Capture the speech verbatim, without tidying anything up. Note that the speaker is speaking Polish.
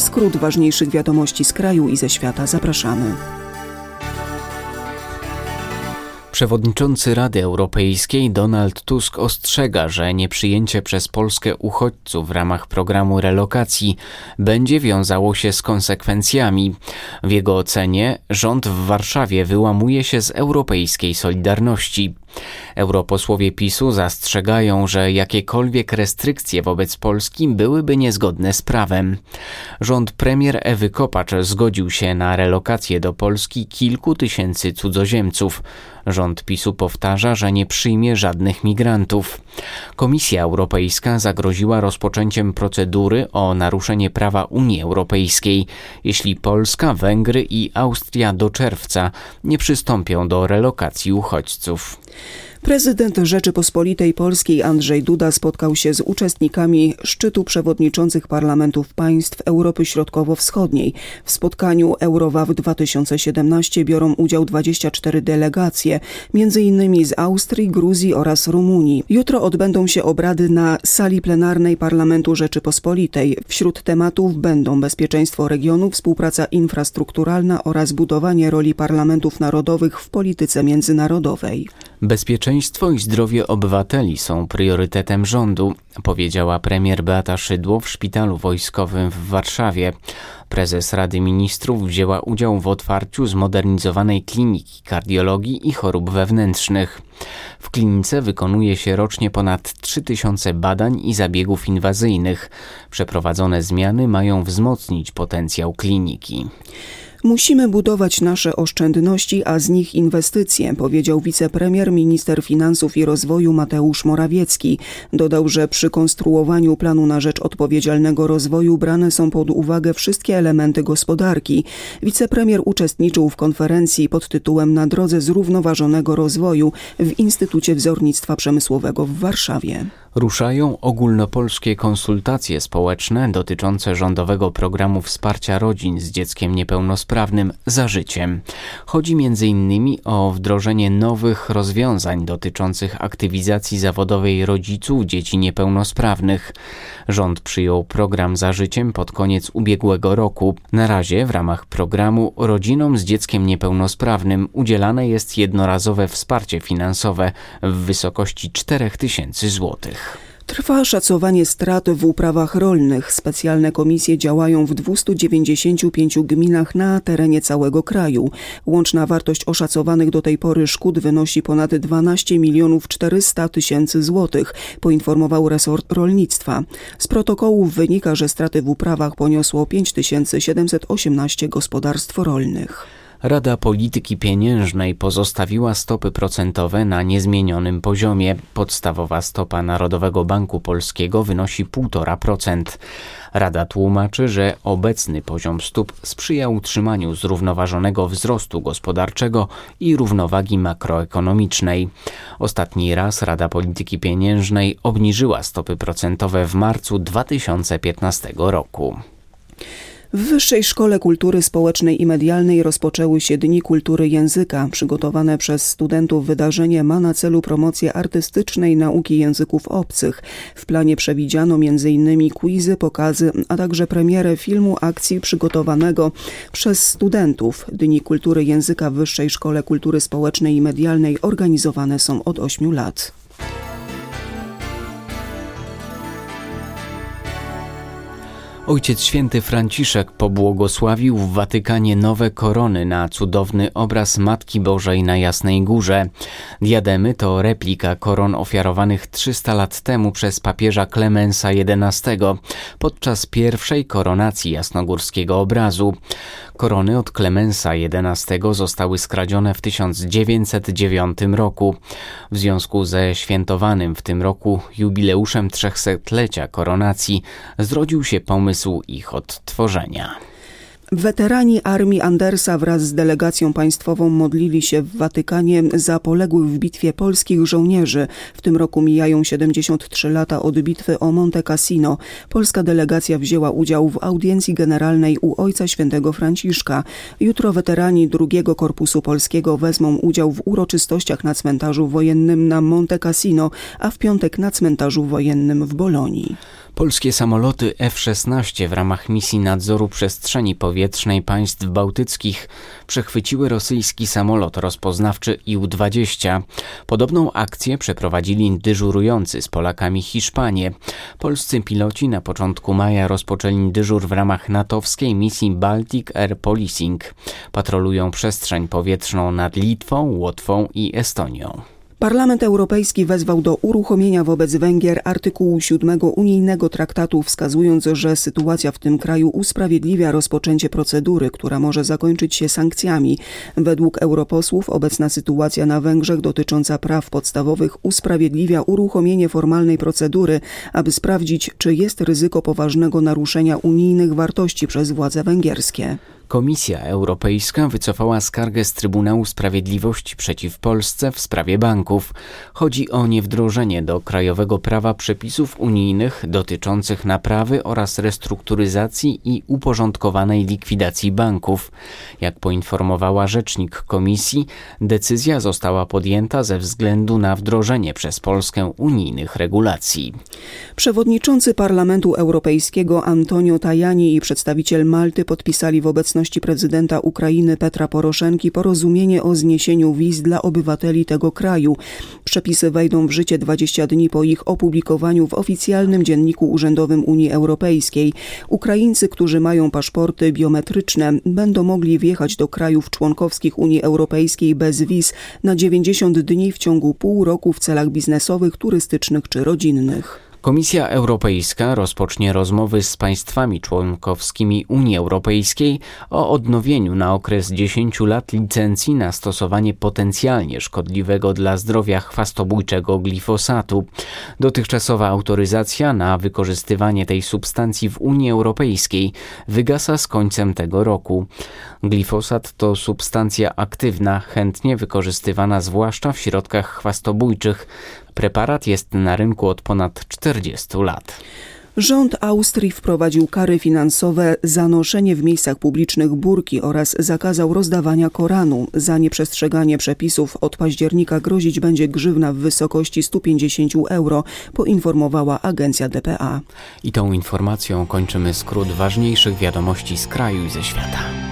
skrót ważniejszych wiadomości z kraju i ze świata. Zapraszamy. Przewodniczący Rady Europejskiej Donald Tusk ostrzega, że nieprzyjęcie przez Polskę uchodźców w ramach programu relokacji będzie wiązało się z konsekwencjami. W jego ocenie rząd w Warszawie wyłamuje się z europejskiej solidarności. Europosłowie PiSu zastrzegają, że jakiekolwiek restrykcje wobec Polski byłyby niezgodne z prawem. Rząd premier Ewy Kopacz zgodził się na relokację do Polski kilku tysięcy cudzoziemców. Rząd PiSu powtarza, że nie przyjmie żadnych migrantów. Komisja Europejska zagroziła rozpoczęciem procedury o naruszenie prawa Unii Europejskiej, jeśli Polska, Węgry i Austria do czerwca nie przystąpią do relokacji uchodźców. Prezydent Rzeczypospolitej Polskiej Andrzej Duda spotkał się z uczestnikami szczytu przewodniczących parlamentów państw Europy Środkowo-Wschodniej. W spotkaniu Eurowaw dwa tysiące siedemnaście biorą udział dwadzieścia cztery delegacje, między innymi z Austrii, Gruzji oraz Rumunii. Jutro odbędą się obrady na sali plenarnej Parlamentu Rzeczypospolitej. Wśród tematów będą bezpieczeństwo regionu, współpraca infrastrukturalna oraz budowanie roli parlamentów narodowych w polityce międzynarodowej. Bezpieczeństwo i zdrowie obywateli są priorytetem rządu, powiedziała premier Beata Szydło w szpitalu wojskowym w Warszawie. Prezes Rady Ministrów wzięła udział w otwarciu zmodernizowanej kliniki kardiologii i chorób wewnętrznych. W klinice wykonuje się rocznie ponad trzy tysiące badań i zabiegów inwazyjnych. Przeprowadzone zmiany mają wzmocnić potencjał kliniki. Musimy budować nasze oszczędności, a z nich inwestycje, powiedział wicepremier, minister finansów i rozwoju Mateusz Morawiecki. Dodał, że przy konstruowaniu planu na rzecz odpowiedzialnego rozwoju brane są pod uwagę wszystkie elementy gospodarki. Wicepremier uczestniczył w konferencji pod tytułem Na drodze zrównoważonego rozwoju w Instytucie Wzornictwa Przemysłowego w Warszawie. Ruszają ogólnopolskie konsultacje społeczne dotyczące rządowego programu wsparcia rodzin z dzieckiem niepełnosprawnym Za życiem. Chodzi między innymi o wdrożenie nowych rozwiązań dotyczących aktywizacji zawodowej rodziców dzieci niepełnosprawnych. Rząd przyjął program Za życiem pod koniec ubiegłego roku. Na razie w ramach programu rodzinom z dzieckiem niepełnosprawnym udzielane jest jednorazowe wsparcie finansowe w wysokości cztery tysiące złotych. Trwa szacowanie strat w uprawach rolnych. Specjalne komisje działają w dwustu dziewięćdziesięciu pięciu gminach na terenie całego kraju. Łączna wartość oszacowanych do tej pory szkód wynosi ponad dwanaście milionów czterysta tysięcy złotych, poinformował resort rolnictwa. Z protokołów wynika, że straty w uprawach poniosło pięć tysięcy siedemset osiemnaście gospodarstw rolnych. Rada Polityki Pieniężnej pozostawiła stopy procentowe na niezmienionym poziomie. Podstawowa stopa Narodowego Banku Polskiego wynosi półtora procent. Rada tłumaczy, że obecny poziom stóp sprzyja utrzymaniu zrównoważonego wzrostu gospodarczego i równowagi makroekonomicznej. Ostatni raz Rada Polityki Pieniężnej obniżyła stopy procentowe w marcu dwa tysiące piętnastego roku. W Wyższej Szkole Kultury Społecznej i Medialnej rozpoczęły się Dni Kultury Języka. Przygotowane przez studentów wydarzenie ma na celu promocję artystycznej nauki języków obcych. W planie przewidziano między innymi quizy, pokazy, a także premierę filmu akcji przygotowanego przez studentów. Dni Kultury Języka w Wyższej Szkole Kultury Społecznej i Medialnej organizowane są od ośmiu lat. Ojciec Święty Franciszek pobłogosławił w Watykanie nowe korony na cudowny obraz Matki Bożej na Jasnej Górze. Diademy to replika koron ofiarowanych trzysta lat temu przez papieża Klemensa jedenastego podczas pierwszej koronacji jasnogórskiego obrazu. Korony od Klemensa jedenastego zostały skradzione w tysiąc dziewięćset dziewiątym roku. W związku ze świętowanym w tym roku jubileuszem trzysetlecia koronacji zrodził się pomysł ich odtworzenia. Weterani armii Andersa wraz z delegacją państwową modlili się w Watykanie za poległych w bitwie polskich żołnierzy. W tym roku mijają siedemdziesiąt trzy lata od bitwy o Monte Cassino. Polska delegacja wzięła udział w audiencji generalnej u Ojca Świętego Franciszka. Jutro weterani drugiego Korpusu Polskiego wezmą udział w uroczystościach na cmentarzu wojennym na Monte Cassino, a w piątek na cmentarzu wojennym w Bolonii. Polskie samoloty F szesnaście w ramach misji nadzoru przestrzeni powietrznej państw bałtyckich przechwyciły rosyjski samolot rozpoznawczy I U dwadzieścia. Podobną akcję przeprowadzili dyżurujący z Polakami Hiszpanie. Polscy piloci na początku maja rozpoczęli dyżur w ramach natowskiej misji Baltic Air Policing. Patrolują przestrzeń powietrzną nad Litwą, Łotwą i Estonią. Parlament Europejski wezwał do uruchomienia wobec Węgier artykułu siódmego unijnego traktatu, wskazując, że sytuacja w tym kraju usprawiedliwia rozpoczęcie procedury, która może zakończyć się sankcjami. Według europosłów obecna sytuacja na Węgrzech dotycząca praw podstawowych usprawiedliwia uruchomienie formalnej procedury, aby sprawdzić, czy jest ryzyko poważnego naruszenia unijnych wartości przez władze węgierskie. Komisja Europejska wycofała skargę z Trybunału Sprawiedliwości przeciw Polsce w sprawie banków. Chodzi o niewdrożenie do krajowego prawa przepisów unijnych dotyczących naprawy oraz restrukturyzacji i uporządkowanej likwidacji banków. Jak poinformowała rzecznik Komisji, decyzja została podjęta ze względu na wdrożenie przez Polskę unijnych regulacji. Przewodniczący Parlamentu Europejskiego Antonio Tajani i przedstawiciel Malty podpisali w obecności prezydenta Ukrainy Petra Poroszenki porozumienie o zniesieniu wiz dla obywateli tego kraju. Przepisy wejdą w życie dwadzieścia dni po ich opublikowaniu w oficjalnym dzienniku urzędowym Unii Europejskiej. Ukraińcy, którzy mają paszporty biometryczne, będą mogli wjechać do krajów członkowskich Unii Europejskiej bez wiz na dziewięćdziesiąt dni w ciągu pół roku w celach biznesowych, turystycznych czy rodzinnych. Komisja Europejska rozpocznie rozmowy z państwami członkowskimi Unii Europejskiej o odnowieniu na okres dziesięciu lat licencji na stosowanie potencjalnie szkodliwego dla zdrowia chwastobójczego glifosatu. Dotychczasowa autoryzacja na wykorzystywanie tej substancji w Unii Europejskiej wygasa z końcem tego roku. Glifosat to substancja aktywna, chętnie wykorzystywana zwłaszcza w środkach chwastobójczych. Preparat jest na rynku od ponad czterdziestu lat. Rząd Austrii wprowadził kary finansowe za noszenie w miejscach publicznych burki oraz zakazał rozdawania Koranu. Za nieprzestrzeganie przepisów od października grozić będzie grzywna w wysokości stu pięćdziesięciu euro, poinformowała agencja D P A. I tą informacją kończymy skrót ważniejszych wiadomości z kraju i ze świata.